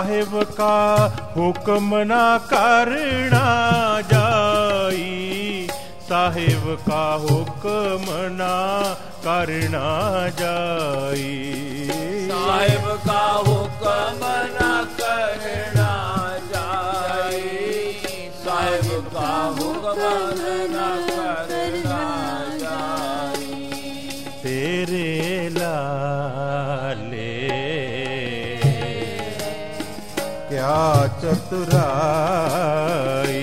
साहिब का हुक्म ना करना जाई, साहिब का हुक्म ना करना जाई, साहिब का हुक्म ना करना जाई, साहिब का हुक्म ना करना जाई। तेरे लाले क्या चतुराई,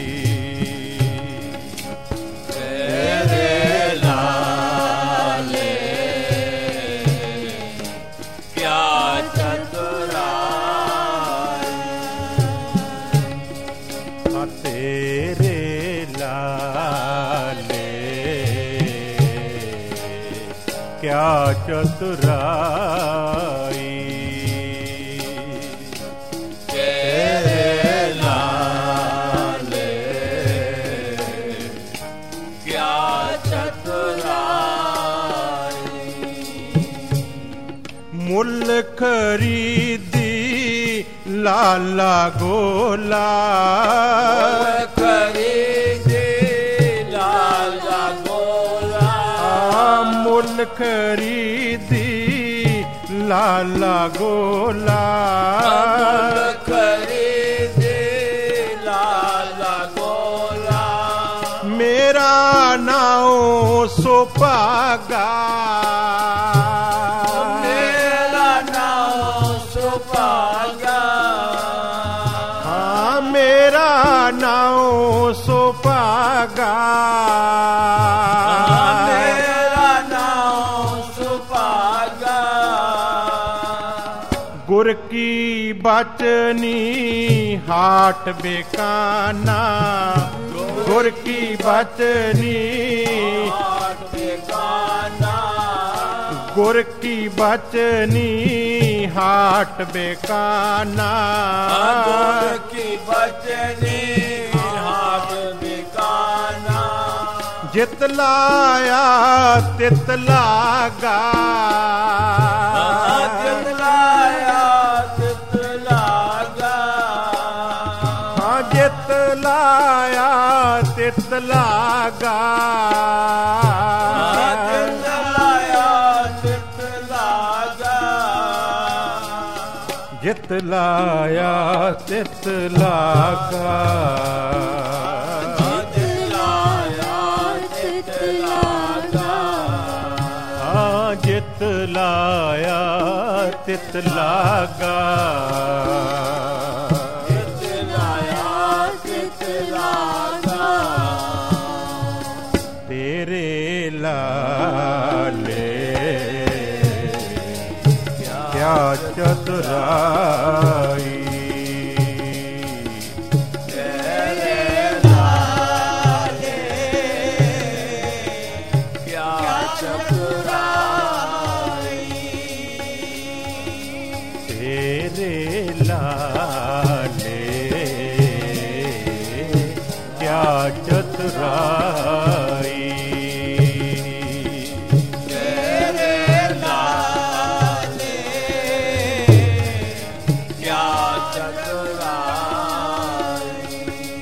क्या चतुराई, तेरे लाले क्या चतुराई। मुल खरीदी लाला गोला, खरीदी लाला गोला, खरीदी लाला गोला, मेरा नाम सुपागा, मेरा नाम सुपागा, हाँ मेरा नाम सुपागा, गुर की बचनी हाट बेकाना, गुर की बचनी हाट बेकाना, गुर की बचनी हाट बेकाना, गुर की बचनी हाट बेकाना, जितलाया तितलागा, जितलाया तितलागा, हाँ जितलाया तितलागा, जितलाया तितलागा, जितलाया तितलागा, जितलाया तितलागा, जितलाया तितलागा, तेरे लाले क्या चतुराई, चतुराई, तेरे लाले क्या चतुराई।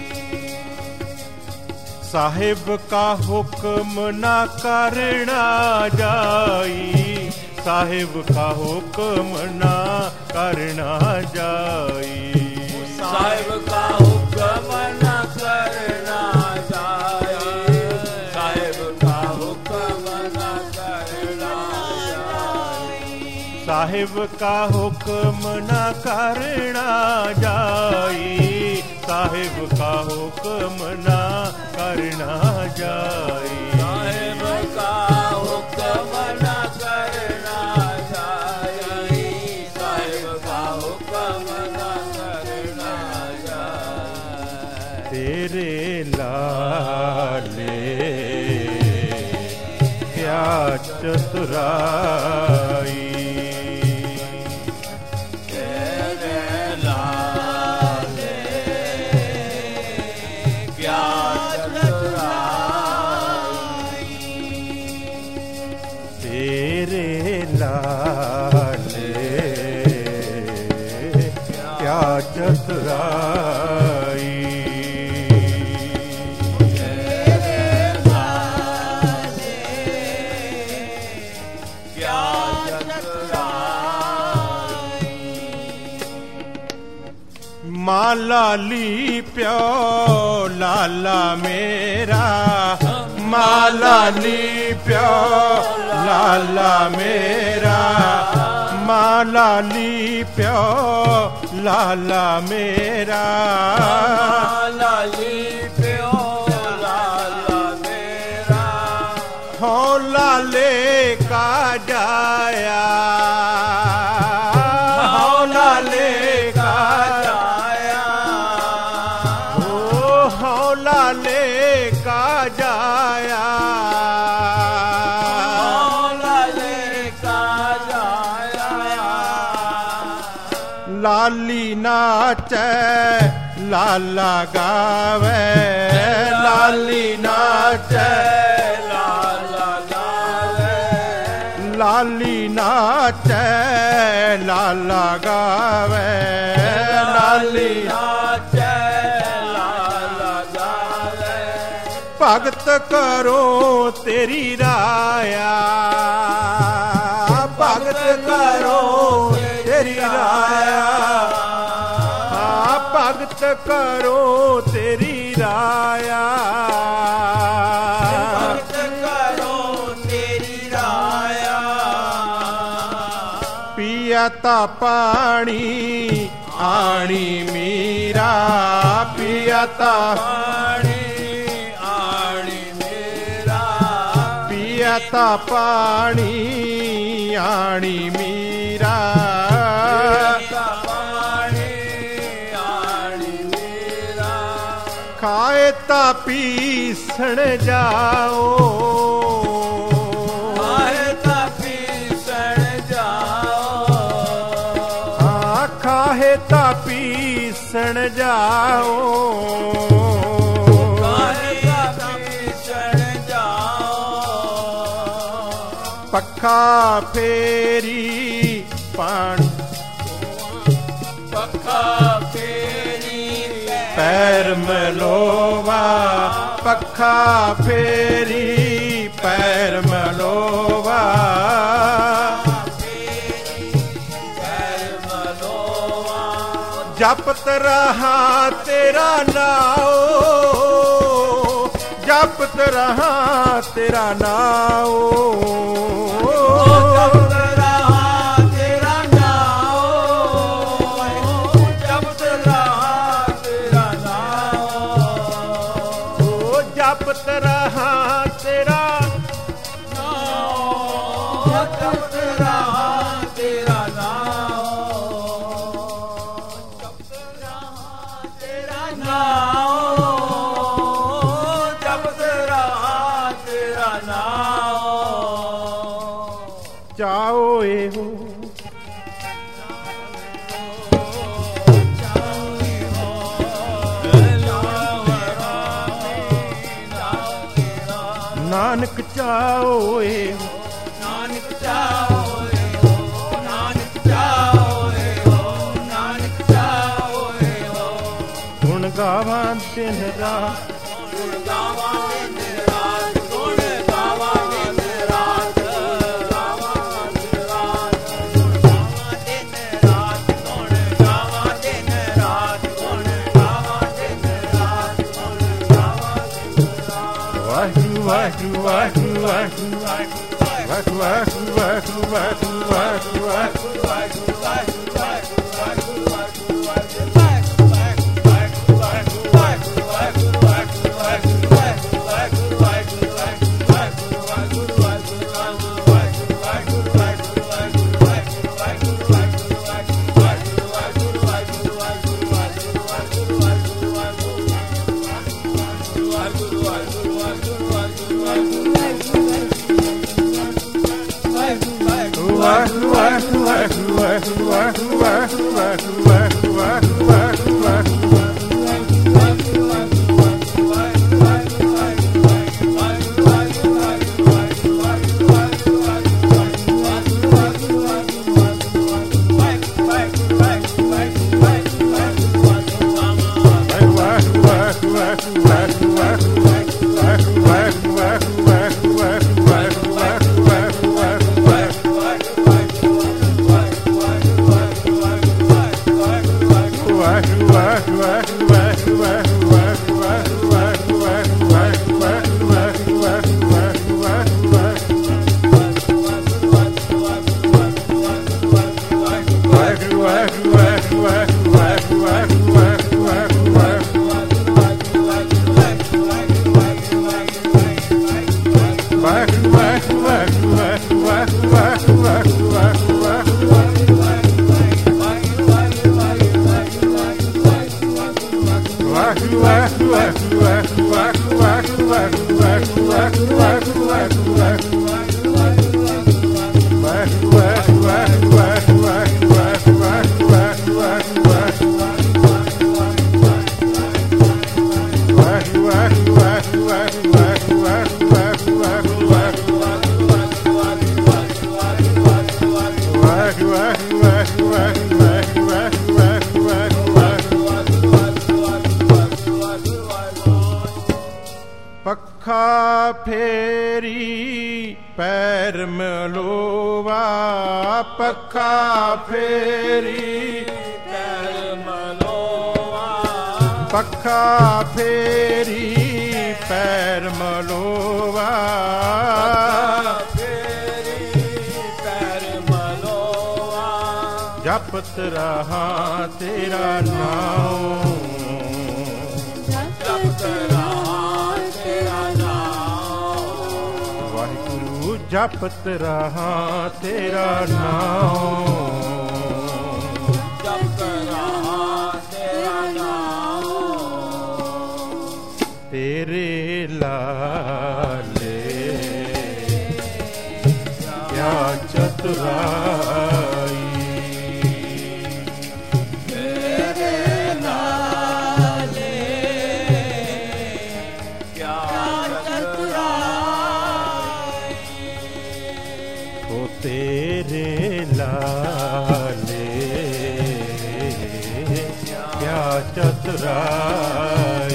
साहिब का हुक्म ना करना जाई, साहिब का हुक्म ना करना जाई, साहिब का हुक्म ना करना जाए, साहिब का हुक्म ना करना जाए, साहिब का हुक्म ना करना जाई, साहिब का हुक्म ना करना जाई, साहिब का हुक्म ना करना जाए, साहिब का हुक्म ना करना जाए। तेरे लाले क्या चतुराई, तेरे लाले क्या ਮਾਂ ਲਾਲੀ ਪਿਓ ਲਾਲਾ ਮੇਰਾ, ਮਾਂ ਲਾਲੀ ਪਿਓ ਲਾਲਾ ਮੇਰਾ, ਮਾਂ ਲਾਲੀ ਪਿਓ ਲਾਲਾ ਮੇਰਾ, ਲਾਲੀ ਪਿਓ ਲਾਲਾ ਮੇਰਾ, ਹੋ ਲਾਲੇ ਕਾ ਜਾਇਆ, ਹੋ ਲਾਲੇ ਕਾ ਜਾਇਆ, ਹੋ ਲਾਲੇ ਕਾ ਜਾਇਆ, ਲਾਲੇ ਕਾ ਜਾਇਆ, ਲਾਲੀ ਨਾਚੈ ਲਾਲਾ ਗਾਵੇ, ਲਾਲੀ ਨਾਚੈ ਲਾਲਾ ਗਾਵੇ, ਲਾਲੀ ਨਾਚੈ ਲਾਲਾ ਗਾਵੇ, ਲਾਲੀ ਨਾਚੈ ਲਾਲਾ ਗਾਵੇ, ਭਗਤ ਕਰੋ ਤੇਰੀ ਰਾਇਆ, ਭਗਤ ਕਰੋ ਤੇਰੀ ਰਾਇਆ, ਹਾਂ ਭਗਤ ਕਰੋ ਤੇਰੀ ਰਾਇਆ, ਭਗਤ ਕਰੋ ਤੇਰੀ ਰਾਇਆ, ਪੀਆ ਤਾ ਪਾਣੀ ਆਣੀ ਮੀਰਾ, ਪੀਆ ਤਾ ਪਾਣੀ ਆਣੀ ਮੇਰਾ, ਪੀਆ ਤਾ ਪਾਣੀ ਆਣੀ ਮੀਰਾ, ਪਾਣੀ ਆਣੀ ਮੇਰਾ, ਖਾਏ ਤਾ ਪੀਸਣ ਜਾਓ, ਆਏ ਤਾਂ ਪੀਸਣ ਜਾਓ, ਹਾਂ ਖਾਏ ਤਾ ਪੀਸਣ ਜਾਓ, ਆਏ ਤਾਂ ਪੀਸਣ ਜਾਓ, ਪੱਖਾ ਫੇਰੀ ਪਾਣੀ ਪੱਖਾ ਫੇਰੀ ਪੈਰ ਮਲੋਵਾ, ਪੱਖਾ ਫੇਰੀ ਪੈਰ ਮਲੋਵਾ, ਪੈਰ ਮਲੋਵਾ, ਜਪਤ ਰਹਾ ਤੇਰਾ ਨਾਉ, ਜਪਤ ਰਹਾ ਤੇਰਾ ਨਾਉ, ਜਪਤ ਰਹਾ ਤੇਰਾ ਨਾਉ, ਜਪਤ ਰਹਾ ਤੇਰਾ ਨਾਉ, ਜਪਤ ਰਹਾ ਤੇਰਾ ਨਾਉ, ਜਪਤ ਰਹਾ ਤੇਰਾ ਨਾਉ, ਜਪਤ ਰਹਾ ਤੇਰਾ ਨਾਉ, ਜਪਤ ਰਹਾ ਤੇਰਾ ਨਾਉ, ਚਾਓ ਇਹੋ ਨਾਨਕ ਚਾਓ ਇਹੋ, ਨਾਨਕ ਚਾਓਏ ਹੋ, ਨਾਨਕ ਚਾਓਏ ਹੋ, ਨਾਨਕ ਚਾਓਏ ਹੋ, ਗੁਣ ਗਾਵਾਂ ਦਿਨ ਰਾਤ, ਗੁਣ ਗਾਵਾਂਗੇ ਦਿਨ ਰਾਤ, ਗੁਣ ਗਾਵਾਂਗੇ ਦਿਨ ਰਾਤ, ਗਾਵਾਂ ਦਿਨ ਰਾਤ, ਗੁਣ ਗਾਵਾਂ ਦਿਨ ਰਾਤ, ਗੁਣ ਗਾਵਾਂ ਦਿਨ ਰਾਤ, ਗੁਣ ਗਾਵਾਂ ਦਿਨ ਰਾਤ, ਗੁਣ ਗਾਵਾਂ ਦਿਨ ਰਾਤ, ਵਾਹਿਗੁਰੂ ਵਾਹਿਗੁਰੂ ਵਾਹਿਗੁਰੂ ਵਾਹਿਗੁਰੂ ਵਾਹਿਗੁਰੂ ਵਾਹਿਗੁਰੂ ਵਾਹਿਗੁਰੂ ਵਾਹਿਗੁਰੂ ਵਾਹਿਗੁਰੂ पखा फेरी पैर मलोवा, पखा फेरी पैर मलोवा, पखा फेरी पैर मलोवा, फेरी पैर मलोवा, जपत रहा तेरा नाम, जपत रहा तेरा नाम, वाहिगुरु जपत रहा तेरा नाम, जपत रहा तेरा नाम, तेरे लाले क्या चतुराई, तेरे लाले क्या चतुराई, ओ तेरे लाले क्या चतुराई,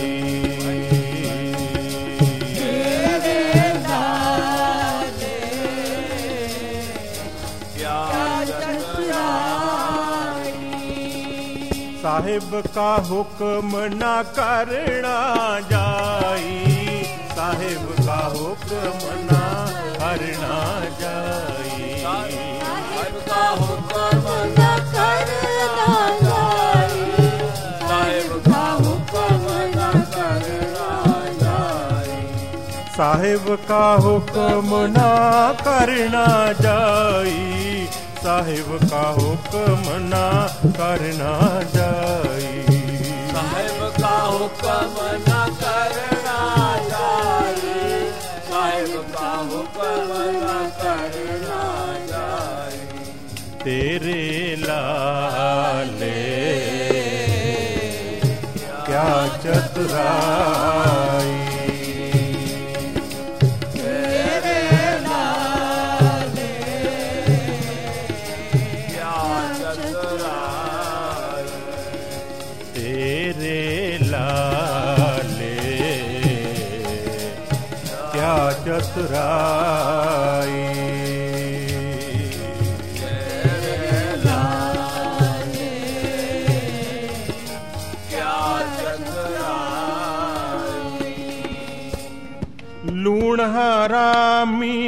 साहिब का हुक्म ना करना जाई, साहिब का हुक्म ना करना जाई, साहिब का हुक्म न करना जाई, साहिब का हुक्म न करना जाई, साहिब का हुक्म ना करना जाई, साहिब का हुक्म ना करना जाई, साहिब का हुक्म न करना जाई, साहिब का हुक्म न करना जाई, तेरे लाले क्या चतुराई, तेरे लाले क्या चतुराई, तेरे लाले क्या चतुराई, तेरे लाले क्या चतुराई, लूण हरामी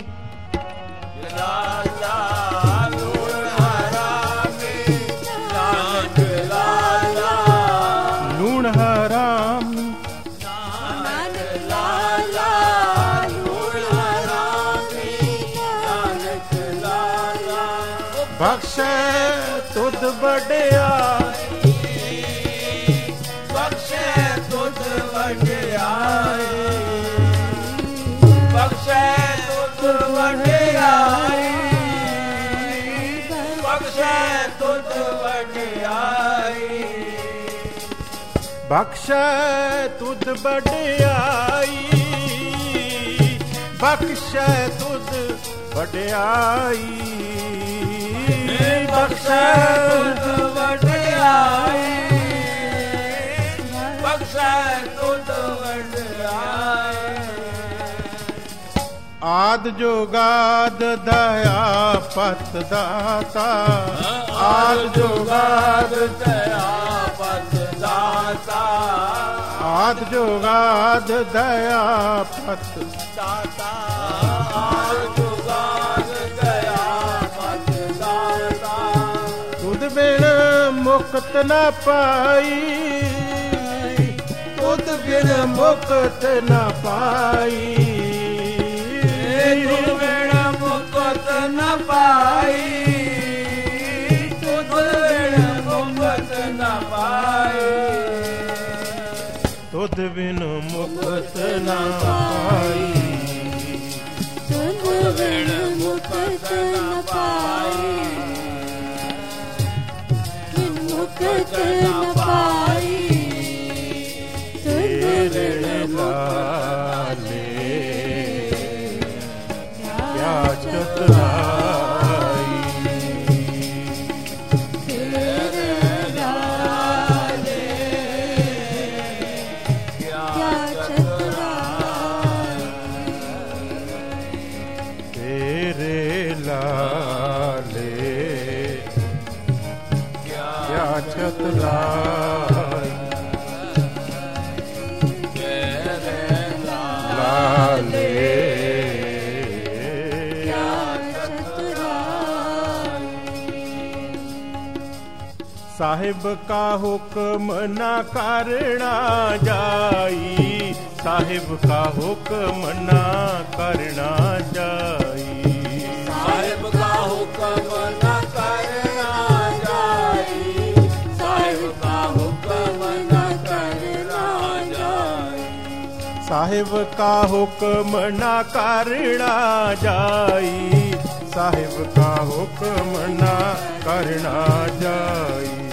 लाला लूण हरामी, नानक लाला लूण हरामी नानक लाला, लूण हरामी नानक लाला, बख्शे तुद बड़िया, बख्शे तुझ वड्याई, बख्शे तुझ वड्याई, बख्शे तुझ वड्याई, बख्शे तुद बड़ियाई, बख्शे तुद बड़ियाई, बख्शे तुझ वड्याई, बख्शे तुझ वड्याई, आद जोगाद दया पत दाता, आद जोगाद दया पत दाता, आद जोगाद दया पत दाता, जुगाद दया पत दाता, तुद बिन मुक्त न पाई, तुद बिन मुक्त न पाई, तुझ बिन मुक्त न पाई, तुझ बिन मुक्त न पाई, तुध बिन मुक्त न पाई, तुध बिन मुक्त न पाई, बिन मुक्त न पाई, तेरे लाले क्या चतुराई, तेरे लाले क्या चतुराई, तेरे लाले क्या चतुराई, लाले क्या चतुराई। साहिब का हुक्म न करना जाई, साहिब का हुक्म न करना जाई, साहिब का हुक्म न करना जाई, साहिब का हुक्म न करना जाई, साहिब का हुक्म न करना जाई, साहिब का हुक्म न करना जाई,